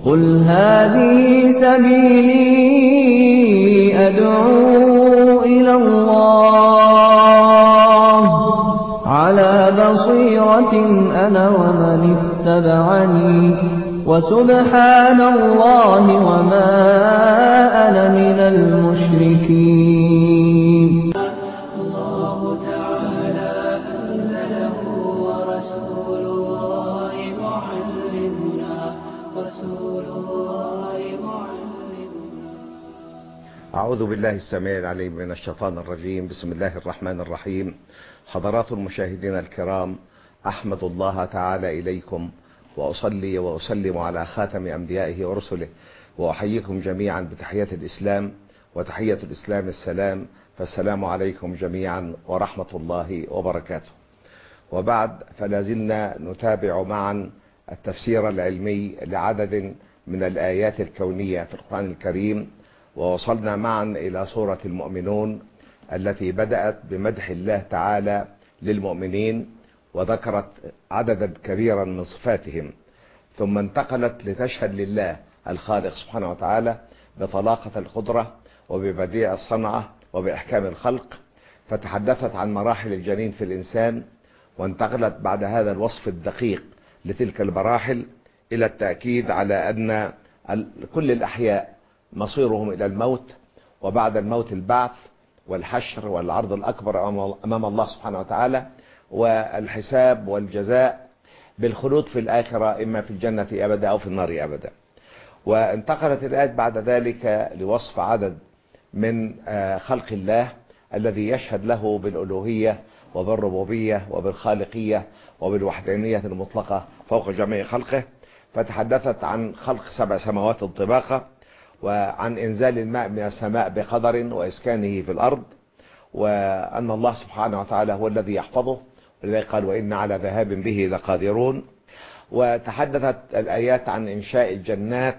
قل هذه سبيلي أدعو إلى الله على بصيرة أنا ومن اتبعني وسبحان الله وما أنا من المشركين. الله تعالى أنزله ورسول الله معلمنا. أعوذ بالله السميع العليم من الشيطان الرجيم. بسم الله الرحمن الرحيم. حضرات المشاهدين الكرام، أحمد الله تعالى إليكم وأصلي وأسلم على خاتم أنبيائه ورسله، وأحييكم جميعا بتحية الإسلام، وتحية الإسلام السلام، فالسلام عليكم جميعا ورحمة الله وبركاته. وبعد، فلازلنا نتابع معا التفسير العلمي لعدد من الآيات الكونية في القرآن الكريم، ووصلنا معا إلى سورة المؤمنون التي بدأت بمدح الله تعالى للمؤمنين وذكرت عددا كبيرا من صفاتهم، ثم انتقلت لتشهد لله الخالق سبحانه وتعالى بطلاقة القدرة وببديع الصنعة وبإحكام الخلق، فتحدثت عن مراحل الجنين في الإنسان، وانتقلت بعد هذا الوصف الدقيق لتلك المراحل إلى التأكيد على أن كل الأحياء مصيرهم إلى الموت، وبعد الموت البعث والحشر والعرض الأكبر أمام الله سبحانه وتعالى، والحساب والجزاء بالخلود في الآخرة، إما في الجنة أبدا أو في النار أبدا. وانتقلت الآيات بعد ذلك لوصف عدد من خلق الله الذي يشهد له بالألوهية وبالربوبية وبالخالقية وبالوحدانية المطلقة فوق جميع خلقه، فتحدثت عن خلق 7 سماوات طباقا، وعن إنزال الماء من السماء بقدر وإسكانه في الأرض، وأن الله سبحانه وتعالى هو الذي يحفظه، ولذلك قال وإن على ذهاب به لقادرون. وتحدثت الآيات عن إنشاء الجنات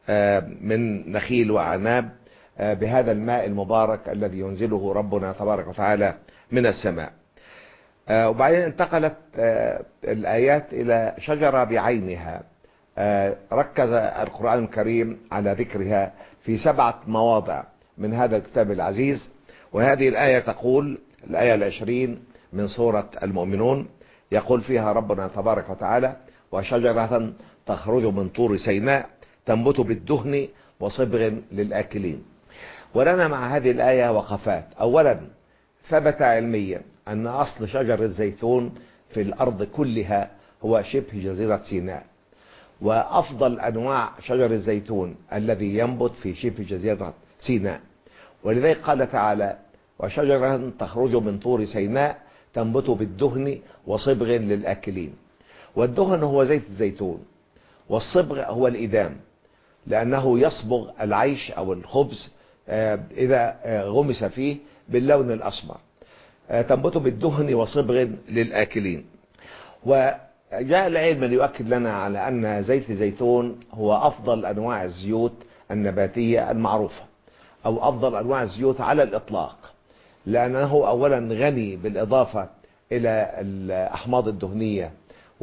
من نخيل وعناب بهذا الماء المبارك الذي ينزله ربنا تبارك وتعالى من السماء. وبعدين انتقلت الآيات إلى شجرة بعينها، ركز القرآن الكريم على ذكرها في 7 مواضع من هذا الكتاب العزيز. وهذه الآية تقول، الآية 20 من سورة المؤمنون، يقول فيها ربنا تبارك وتعالى وشجرة تخرج من طور سيناء تنبت بالدهن وصبغ للآكلين. ولنا مع هذه الآية وقفات. أولا، ثبت علميا أن أصل شجر الزيتون في الأرض كلها هو شبه جزيرة سيناء، وأفضل أنواع شجر الزيتون الذي ينبت في شبه جزيرة سيناء. ولذلك قال تعالى وشجرة تخرج من طور سيناء تنبت بالدهن وصبغ للآكلين. والدهن هو زيت الزيتون، والصبغ هو الإدام، لأنه يصبغ العيش أو الخبز إذا غمس فيه باللون الأسمر. تنبت بالدهن وصبغ للآكلين. وجاء العلم ليؤكد لنا على أن زيت الزيتون هو أفضل أنواع الزيوت النباتية المعروفة، أو أفضل أنواع الزيوت على الإطلاق، لأنه أولا غني بالإضافة إلى الأحماض الدهنية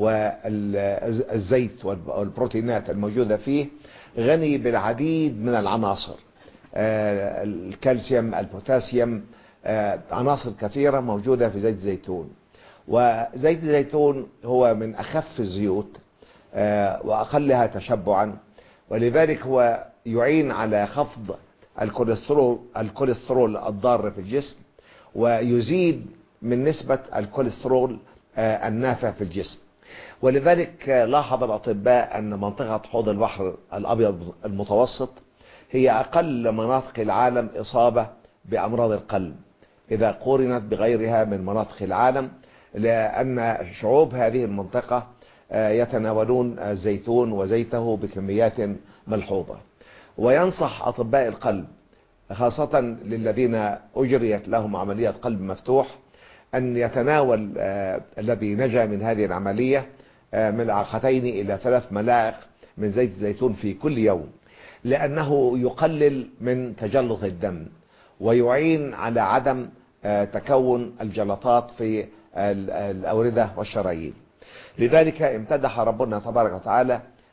والزيت والبروتينات الموجودة فيه، غني بالعديد من العناصر، الكالسيوم، البوتاسيوم، عناصر كثيرة موجودة في زيت الزيتون. وزيت الزيتون هو من أخف الزيوت وأقلها تشبعا، ولذلك هو يعين على خفض الكوليسترول الضار في الجسم، ويزيد من نسبة الكوليسترول النافع في الجسم. ولذلك لاحظ الأطباء أن منطقة حوض البحر الأبيض المتوسط هي أقل مناطق العالم إصابة بأمراض القلب إذا قورنت بغيرها من مناطق العالم، لأن شعوب هذه المنطقة يتناولون الزيتون وزيته بكميات ملحوظة. وينصح أطباء القلب خاصة للذين أجريت لهم عملية قلب مفتوح أن يتناول الذي نجا من هذه العملية ملعقتين إلى 3 ملاعق من زيت الزيتون في كل يوم، لأنه يقلل من تجلط الدم ويعين على عدم تكون الجلطات في الأوردة والشرايين. لذلك امتدح ربنا تبارك وتعالى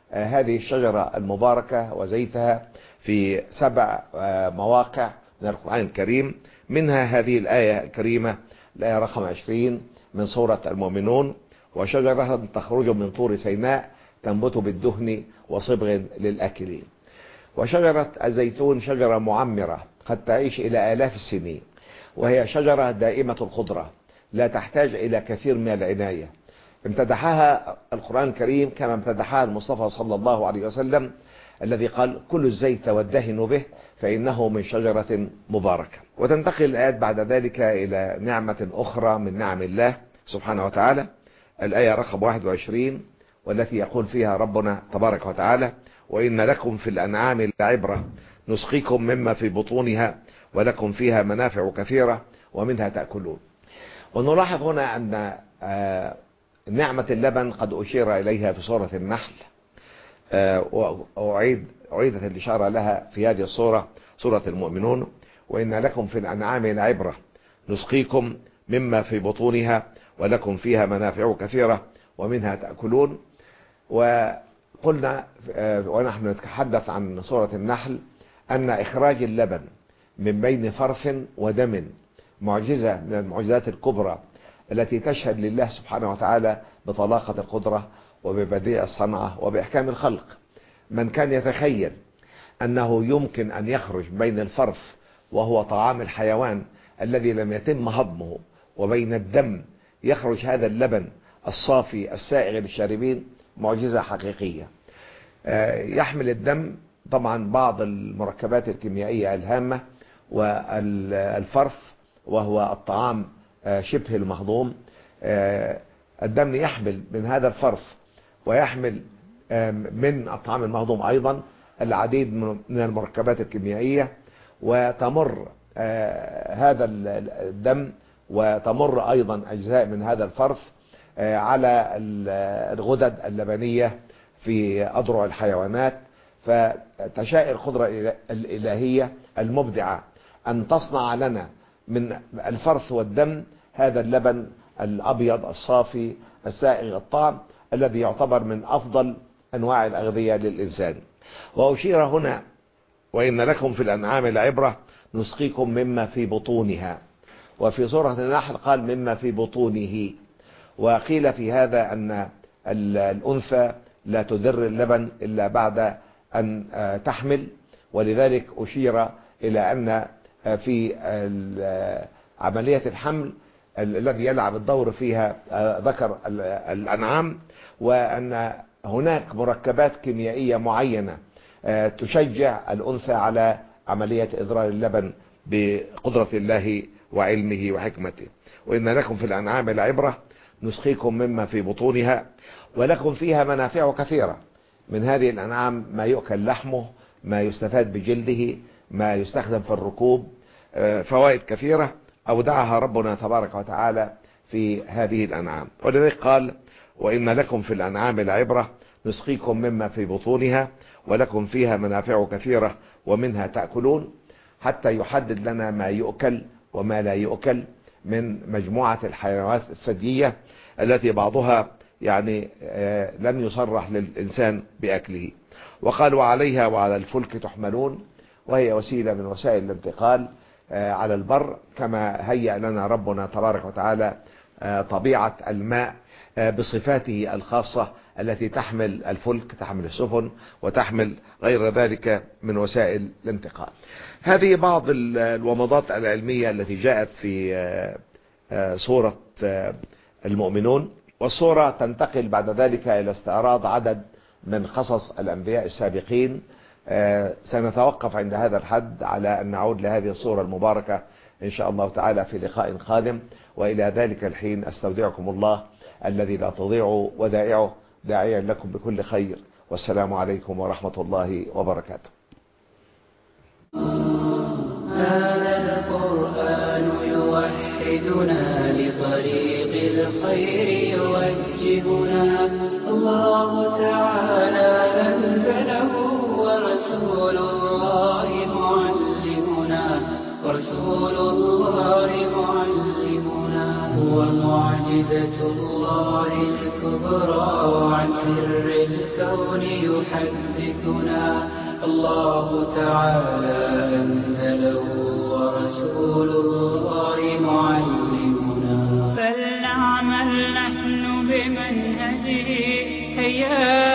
هذه الشجرة المباركة وزيتها في 7 مواقع من القرآن الكريم، منها هذه الآية الكريمة، الآية رقم 20 من سورة المؤمنون: وشجرة تخرج من طور سيناء تنبت بالدهن وصبغ للآكلين. وشجرة الزيتون شجرة معمرة قد تعيش إلى آلاف السنين، وهي شجرة دائمة الخضرة لا تحتاج إلى كثير من العناية. امتدحها القرآن الكريم كما امتدحها المصطفى صلى الله عليه وسلم، الذي قال: كل الزيت والدهن به فإنه من شجرة مباركة. وتنتقل الآيات بعد ذلك إلى نعمة أخرى من نعم الله سبحانه وتعالى، الآية رقم 21، والتي يقول فيها ربنا تبارك وتعالى: وإن لكم في الأنعام لعبرة نسقيكم مما في بطونها ولكم فيها منافع كثيرة ومنها تأكلون. ونلاحظ هنا أن نعمة اللبن قد أشير إليها في سورة النحل، وأعيدت الإشارة لها في هذه السورة، سورة المؤمنون: وإن لكم في الأنعام لعبرة نسقيكم مما في بطونها ولكم فيها منافع كثيرة ومنها تأكلون. وقلنا ونحن نتحدث عن سورة النحل أن إخراج اللبن من بين فرث ودم معجزة من المعجزات الكبرى التي تشهد لله سبحانه وتعالى بطلاقة القدرة وببديع الصنعة وبإحكام الخلق. من كان يتخيل أنه يمكن أن يخرج بين الفرث وهو طعام الحيوان الذي لم يتم هضمه وبين الدم يخرج هذا اللبن الصافي السائغ للشاربين، معجزة حقيقية. يحمل الدم طبعا بعض المركبات الكيميائية الهامة، والفرث وهو الطعام شبه المهضوم. الدم يحمل من هذا الفرث ويحمل من الطعام المهضوم أيضا العديد من المركبات الكيميائية، وتمر هذا الدم وتمر أيضا أجزاء من هذا الفرث على الغدد اللبنية في أضرع الحيوانات. فتشاء القدرة الإلهية المبدعة أن تصنع لنا من الفرث والدم هذا اللبن الأبيض الصافي السائغ الطعم الذي يعتبر من أفضل أنواع الأغذية للإنسان. وأشير هنا: وإن لكم في الأنعام لعبرة نسقيكم مما في بطونها. وفي سورة النحل قال: مما في بطونه. وقيل في هذا أن الأنثى لا تدر اللبن إلا بعد أن تحمل، ولذلك أشير إلى أن في عملية الحمل الذي يلعب الدور فيها ذكر الأنعام، وأن هناك مركبات كيميائية معينة تشجع الأنثى على عملية إدرار اللبن بقدرة الله وعلمه وحكمته. وإن لكم في الأنعام لعبرة نسقيكم مما في بطونها ولكم فيها منافع كثيرة. من هذه الأنعام ما يؤكل لحمه، ما يستفاد بجلده، ما يستخدم في الركوب، فوائد كثيرة أودعها ربنا تبارك وتعالى في هذه الأنعام. ولذلك قال: وإن لكم في الأنعام لعبرة نسقيكم مما في بطونها ولكم فيها منافع كثيرة ومنها تأكلون، حتى يحدد لنا ما يؤكل وما لا يؤكل من مجموعة الحيوانات الثديية التي بعضها يعني لم يصرح للإنسان بأكله. وقال: وعليها وعلى الفلك تحملون، وهي وسيلة من وسائل الانتقال على البر، كما هيأ لنا ربنا تبارك وتعالى طبيعة الماء بصفاته الخاصة التي تحمل الفلك، تحمل السفن وتحمل غير ذلك من وسائل الانتقال. هذه بعض الومضات العلمية التي جاءت في سورة المؤمنون. والسورة تنتقل بعد ذلك إلى استعراض عدد من قصص الأنبياء السابقين. سنتوقف عند هذا الحد على أن نعود لهذه السورة المباركة إن شاء الله تعالى في لقاء قادم. وإلى ذلك الحين أستودعكم الله الذي لا تضيع ودائعه، داعيا لكم بكل خير، والسلام عليكم ورحمة الله وبركاته. هذا القرآن يوحدنا لطريق الخير يوجهنا، الله تعالى أنزله ورسول الله معلمنا، هو معجز معجزة الله الكبرى عن سر الكون يحدثنا الله تعالى أنزله ورسول الله معلمنا. فلنعمل نحن بمنهجه هيا